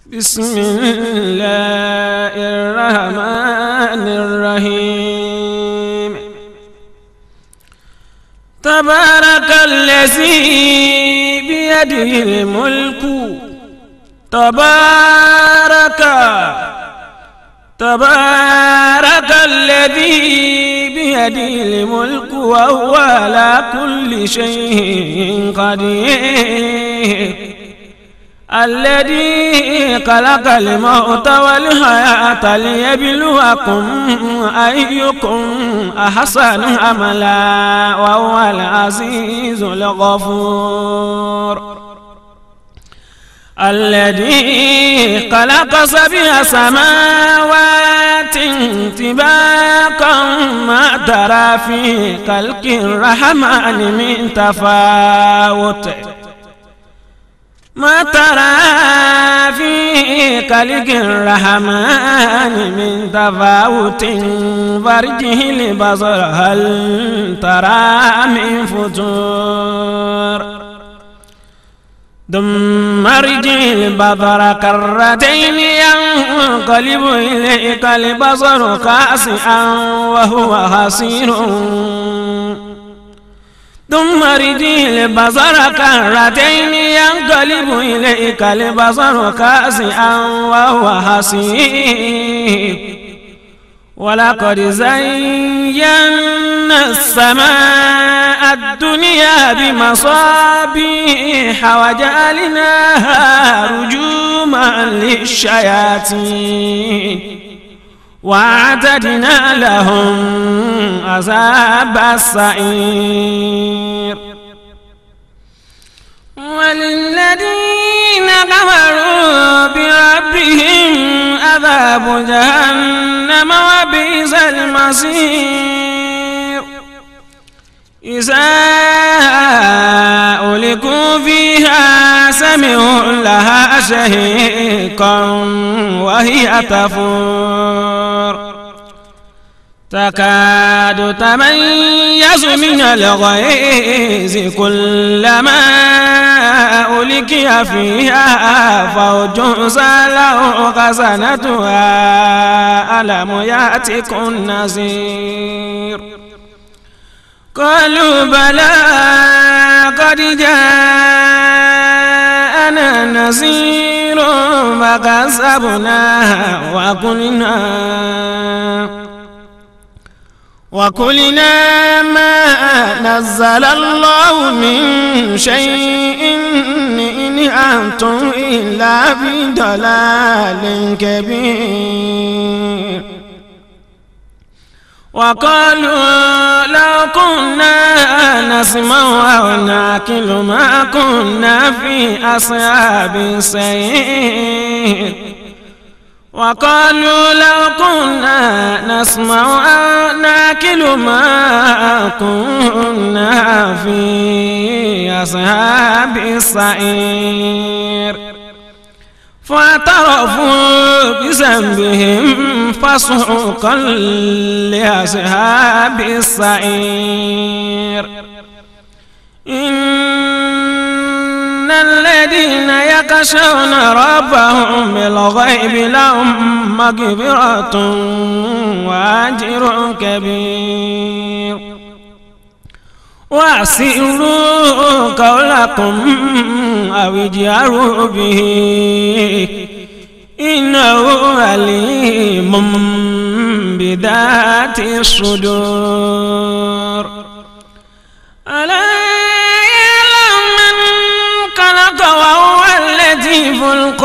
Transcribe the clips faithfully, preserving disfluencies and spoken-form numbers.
بسم الله الرحمن الرحيم. تبارك الذي بيده الملك تبارك تبارك الذي بيده الملك وهو على كل شيء قدير. الذي خلق الموت والحياة ليبلوكم أيكم أحسن عملا وهو العزيز الغفور. الذي خلق سبع سماوات طباقا ما ترى في خلق الرحمن من تفاوت ما ترى في خلق الرحمن من تفاوت فارجه البصر هل ترى من فتور ثم ارجع البصر كرتين ينقلب إليك البصر خاسئا وهو حسير ثم ارجع البصر كرتين ينقلب إليك البصر خاسئا وهو حسير ولقد زينا السماء الدنيا بمصابيح وجعلناها رجوما للشياطين وأعتدنا لهم عذاب السعير. وللذين كفروا بربهم عذاب جهنم وبئس المصير. إذا ألقوا فيها سمعوا لها شهيقا وهي تفور تكاد تميز من الغيظ كلما ألقي فيها فوج سألهم خزنتها ألم يأتكم نذير قالوا بلى قد جاءنا نذير فكذبنا وقلنا وقلنا ما نزل الله من شيء إن أنتم إلا في ضلال كبير. وقالوا لو كنا نسمع أو نعقل ما كنا في أصحاب السعير. وقالوا لو كنا نسمع أو نعقل ما كنا في أصحاب السعير. فاعترفوا بذنبهم فسحقا لأصحاب السعير. إن الذين يخشون ربهم بالغيب لهم مغفرة وأجر كبير. وأسروا قولكم أو اجهروا به إنه عليم بذات الصدور. ألا يعلم من خلق وهو اللطيف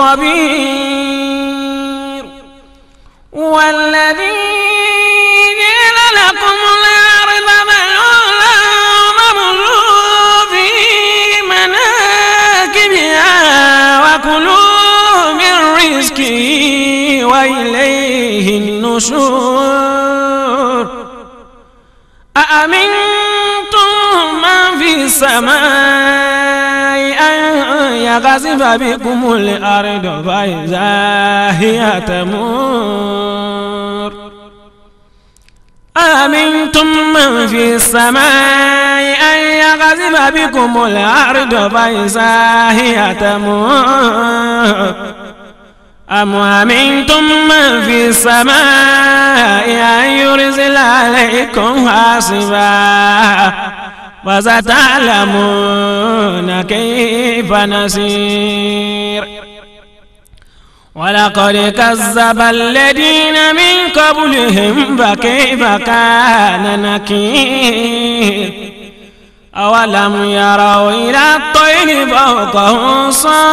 الخبير. والذي جعل لكم الأرض ذلولا فامشوا في مناكبها وكلوا من رزقه وإليه النشور. أأمنتم من في السماء أن يخسف بكم الأرض فإذا هي تمور. أأمنتم من في السماء أن يخسف بكم الأرض فإذا هي تمور أم أمنتم من في السماء أن يرسل عليكم حاصبا فستعلمون كيف نصير ولقد كذب الذين من قبلهم فكيف كان نكير أولم يروا إلى الطير فوقهم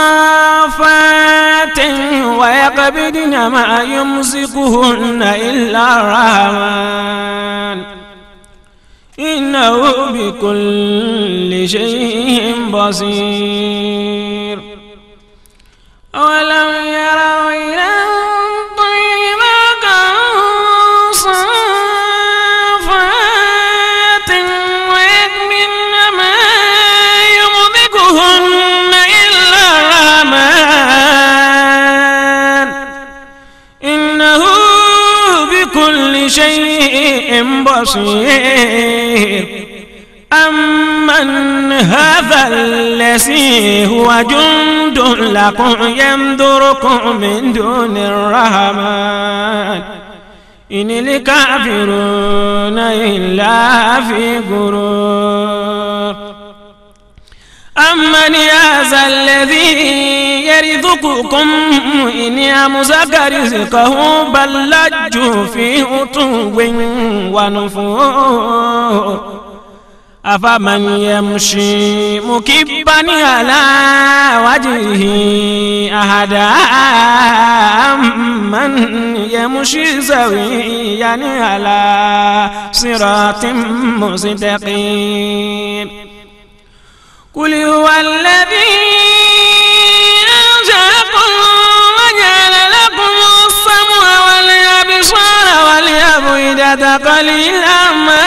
صافات ويقبضن ما يمسكهن إلا الرحمن إنه بكل شيء بصير أولم يروا إلى الطير فوقهم صافات ويقبضن ما يمسكهن إلا الرحمن إنه بكل شيء بصير أمن هذا الذي هو جند لكم ينذركم من دون الرحمن إن الكافرون إلا في غرور أمن هذا الذي يرزقكم إن أمسك رزقه بل لجوا في عتو ونفور أفمن يمشي مكبا على وجهه أهدى أمن يمشي سويا على صراط مستقيم قل هو الذي أنشأكم وجعل لكم السمع والأبصار والأفئدة قليلا ما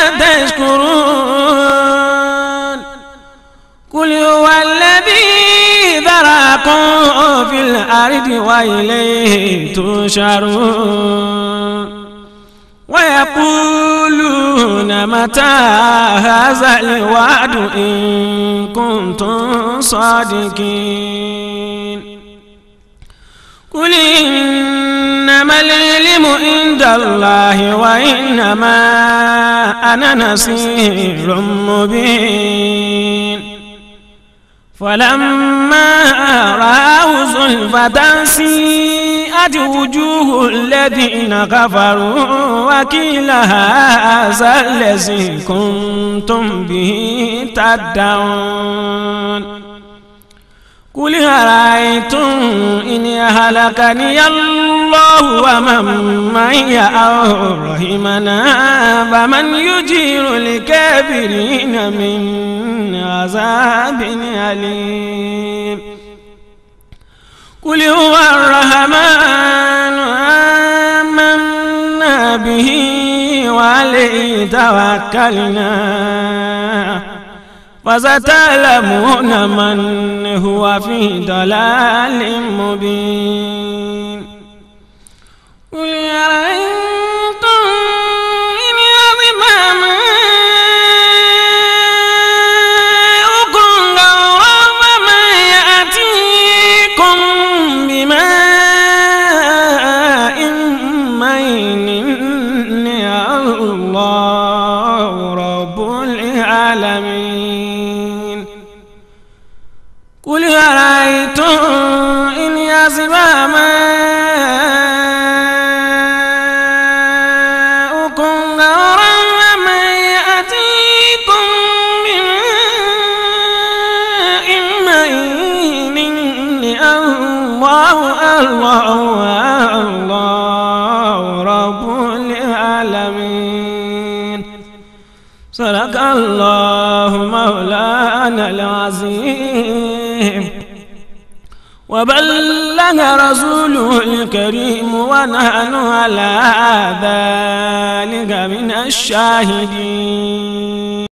تشكرون قل هو الذي ذراكم في الأرض وإليه تحشرون ويقولون متى هذا الوعد إن كنتم صادقين قل إنما العلم عند الله وإنما أنا نذير مبين فلما رأوا زلفة سيئت وجوه الذين كفروا وقيل هذا الذي كنتم به تدعون قل أرأيتم إن أهلكني الله ومن معي أو رحمنا فمن يجير الكافرين من عذاب أليم قل هو الرحمن آمنا به وعليه توكلنا فستعلمون من هو في ضلال مبين قل أرأيتم إن عظم ماؤكم غورا فمن يأتيكم بماء معين إني الله رب العالمين قل أرأيتم إن يصب ماؤكم غورا فمن يأتيكم بماء معين إني الله الله الله رب العالمين صدق الله مولانا العظيم وبلغ رسوله الكريم ونحن على ذلك من الشاهدين.